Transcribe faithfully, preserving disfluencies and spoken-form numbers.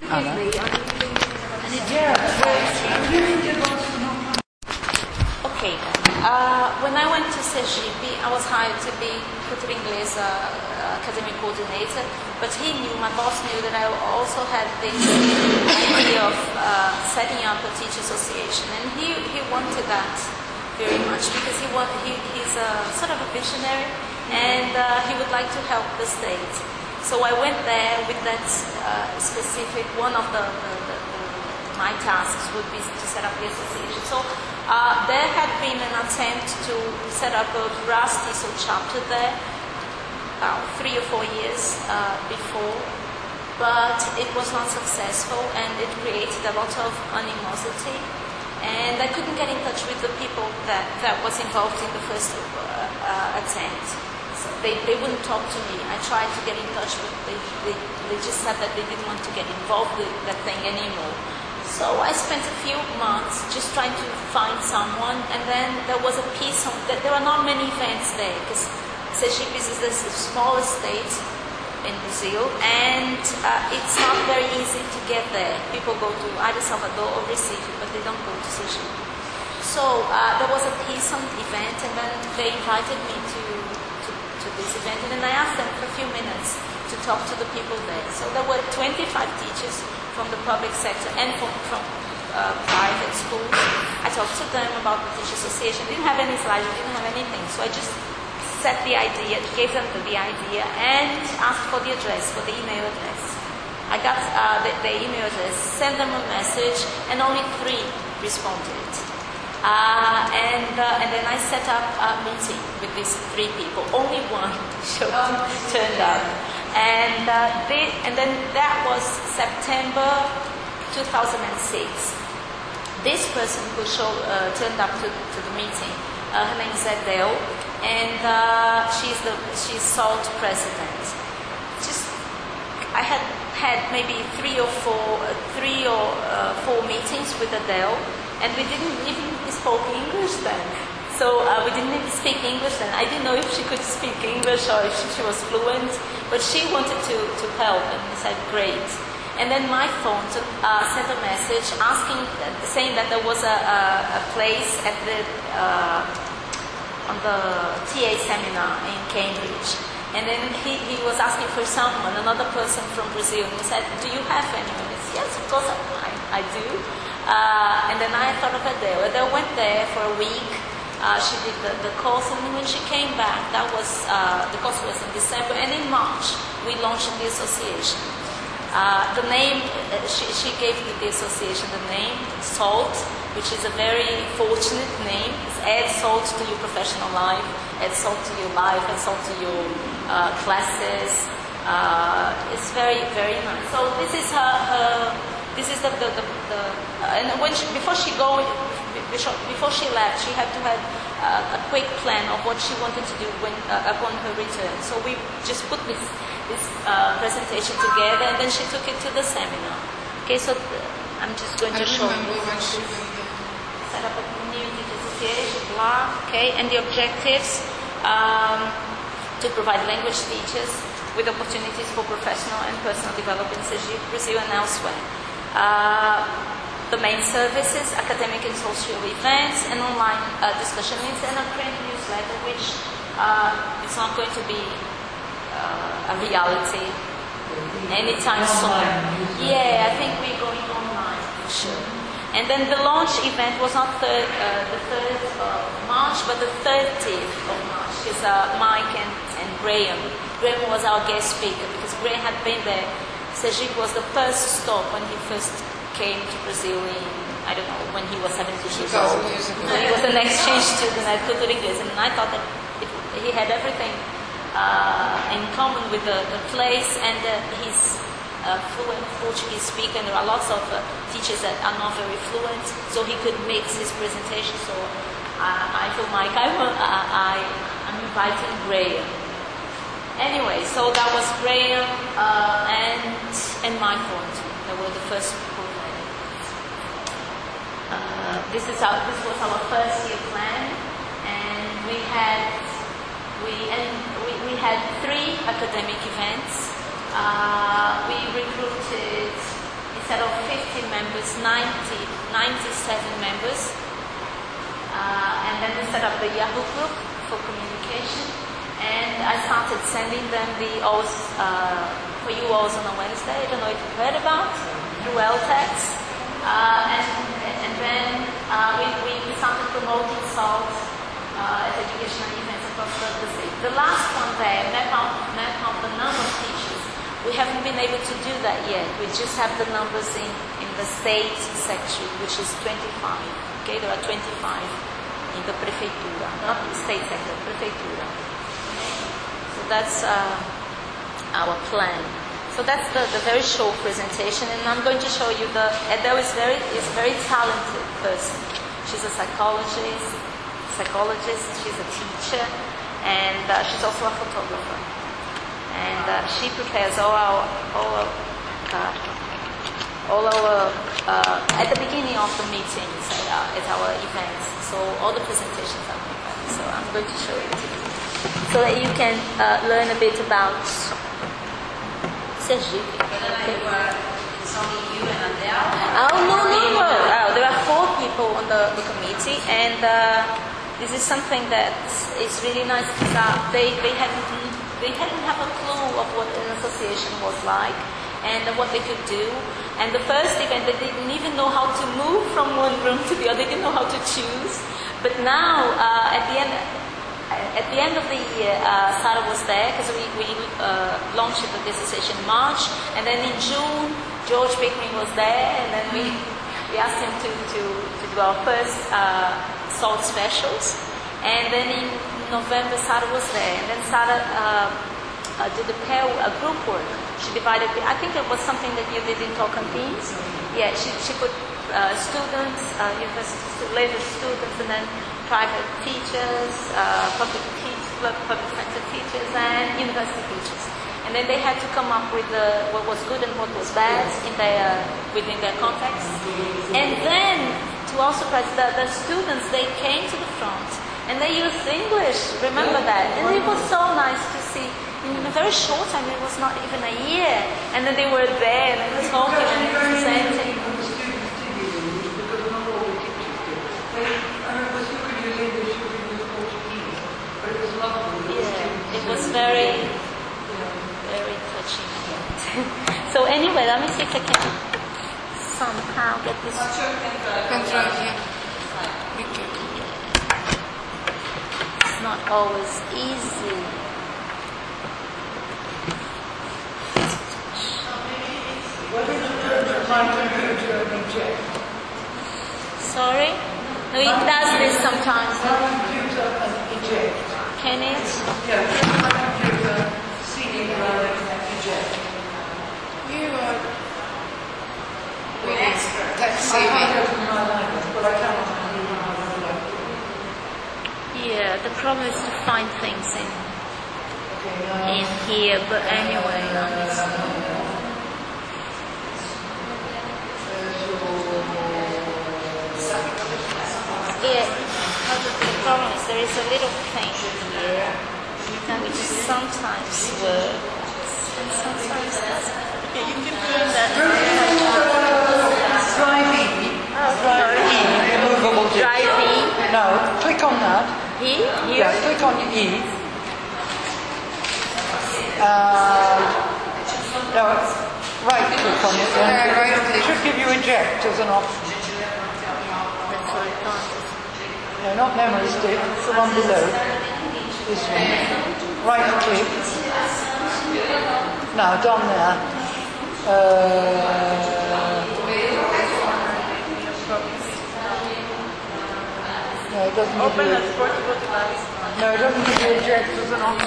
Anna? Okay. Uh, when I went to Sergipe, I was hired to be Cultura Inglesa uh, academic coordinator, but he knew, my boss knew that I also had the idea of uh, setting up a teacher association, and he, he wanted that very much because he, want, he he's a sort of a visionary, and uh, he would like to help the state. So I went there with that uh, specific, one of the, the, the, the my tasks would be to set up the association. So uh, there had been an attempt to set up a Brass TESOL chapter there about three or four years uh, before, but it was not successful and it created a lot of animosity, and I couldn't get in touch with the people that, that was involved in the first uh, uh, attempt. So they, they wouldn't talk to me. I tried to get in touch, but they, they, they just said that they didn't want to get involved with that thing anymore. So I spent a few months just trying to find someone, and then there was a piece on that. There are not many events there because Sergipe is the smallest state in Brazil, and uh, it's not very easy to get there. People go to either Salvador or Recife, but they don't go to Sergipe. So uh, there was a peace on the event, and then they invited me to, to, to this event, and then I asked them for a few minutes to talk to the people there. So there were twenty-five teachers from the public sector and from, from uh, private schools. I talked to them about the Teacher Association. Didn't have any slides, didn't have anything. So I just set the idea, gave them the, the idea, and asked for the address, for the email address. I got uh, the, the email address, sent them a message, and only three responded. Uh, and uh, and then I set up a meeting with these three people. Only one showed, turned up. And uh, they, and then that was September two thousand six. This person who showed, uh, turned up to, to the meeting, uh, her name is Adele, and uh, she's the she's SALT president. Just I had had maybe three or four uh, three or uh, four meetings with Adele, and we didn't even spoke English then. So uh, we didn't even speak English then. I didn't know if she could speak English or if she, she was fluent, but she wanted to, to help, and we said, great. And then my phone took, uh, sent a message asking, uh, saying that there was a, a, a place at the, uh, on the T A seminar in Cambridge. And then he, he was asking for someone, another person from Brazil, and he said, do you have anyone? I said, yes, of course I, I do. Uh, and then I thought of Adele. Adele went there for a week. Uh, she did the, the course, and when she came back, that was uh, the course was in December, and in March we launched the association. Uh, the name uh, she, she gave me the association the name SALT, which is a very fortunate name. It's add salt to your professional life, add salt to your life, add salt to your uh, classes. Uh, it's very very nice. So this is her. her this is the the, the, the uh, and when she, before she go. Before she left, she had to have uh, a quick plan of what she wanted to do when, uh, upon her return. So we just put this, this uh, presentation together, and then she took it to the seminar. Okay, so th- I'm just going to I show remember you. when she Set up a new teacher association, blah, okay, and the objectives um, to provide language teachers with opportunities for professional and personal development in Sergipe, Brazil, and elsewhere. Uh, The main services, academic and social events, and online uh, discussion links, and a print newsletter, which uh, is not going to be uh, a reality anytime soon. Yeah, I think we're going online for sure. And then the launch event was not third, uh, the third of March, but the thirtieth of March, because uh, Mike and, and Graham. Graham was our guest speaker because Graham had been there. Sergipe was the first stop when he first came to Brazil in, I don't know, when he was seventeen years old. When he was an exchange student at Cultura Inglesa, and I thought that it, he had everything uh, in common with the, the place, and uh, he's a fluent Portuguese speaker, and there are lots of uh, teachers that are not very fluent, so he could mix his presentation. So uh, I told Mike, I'm, uh, I, I'm inviting Graham. Anyway, so that was Graham uh, and and my phone too. They were the first people. Uh, this is our, this was our first year plan, and we had we and we, we had three academic events. Uh, we recruited instead of fifty members, ninety, ninety-seven members. Uh, and then we set up the Yahoo group for communication. And I started sending them the O's, uh, for you O's on a Wednesday. I don't know if you've heard about, through L TEX. Uh, and, and then uh, we, we started promoting SALT uh, at educational events across the, the state. The last one there, map out, map out the number of teachers. We haven't been able to do that yet. We just have the numbers in, in the state section, which is twenty-five. Okay, there are twenty-five in the prefeitura, not the state sector, prefeitura. Okay? So that's uh, our plan. So that's the, the very short presentation, and I'm going to show you the. Adele is very is a very talented person. She's a psychologist, psychologist. She's a teacher, and uh, she's also a photographer. And uh, she prepares all our all our, uh, all our uh, at the beginning of the meetings at, uh, at our events. So all the presentations are prepared. So I'm going to show it to you, so that you can uh, learn a bit about Sergipe. Okay. It's only you and Adele? Oh no no no! Oh, there are four people on the, the committee, and uh, this is something that is really nice because uh, they they hadn't. They hadn't have a clue of what an association was like and what they could do. And the first event, they didn't even know how to move from one room to the other. They didn't know how to choose. But now, uh, at the end, at the end of the year, uh, Sarah was there because we, we uh, launched the association in March. And then in June, George Pickering was there. And then we, we asked him to, to, to do our first uh, SALT specials. And then in November, Sarah was there, and then Sarah uh, uh, did a pair, a group work. She divided. I think it was something that you did in Tocantins. Yeah, she she put uh, students, uh, university level students, and then private teachers, uh, public teachers, public sector teachers, and university teachers. And then they had to come up with the, what was good and what was bad in their within their context. And then, to our surprise, the, the students they came to the front. And they used English, remember that? And it was so nice to see, in a very short time, it was not even a year. And then they were there, and they were talking and presenting. Yeah, it was very, very touching. So anyway, let me see if I can somehow get this. Control, yeah. Not always easy. Sorry? No, it does this sometimes. Can it? You are really tech-savvy. Yeah, the problem is to find things in in here, but anyway, yeah, the problem is there is a little thing here which sometimes works and sometimes doesn't. Okay, you can turn that. Drive E. Oh, Drive E. Removable disk. Drive E. No, click on that. E? Here? Yeah, click on E. Uh, no, right click on it then. Yeah, right click. It should give you eject as an option. That's what I thought. No, not memory stick, it's the one below. This one. Right click. Now, done there. Uh, no, it doesn't give you a, no, it doesn't give you eject as an option.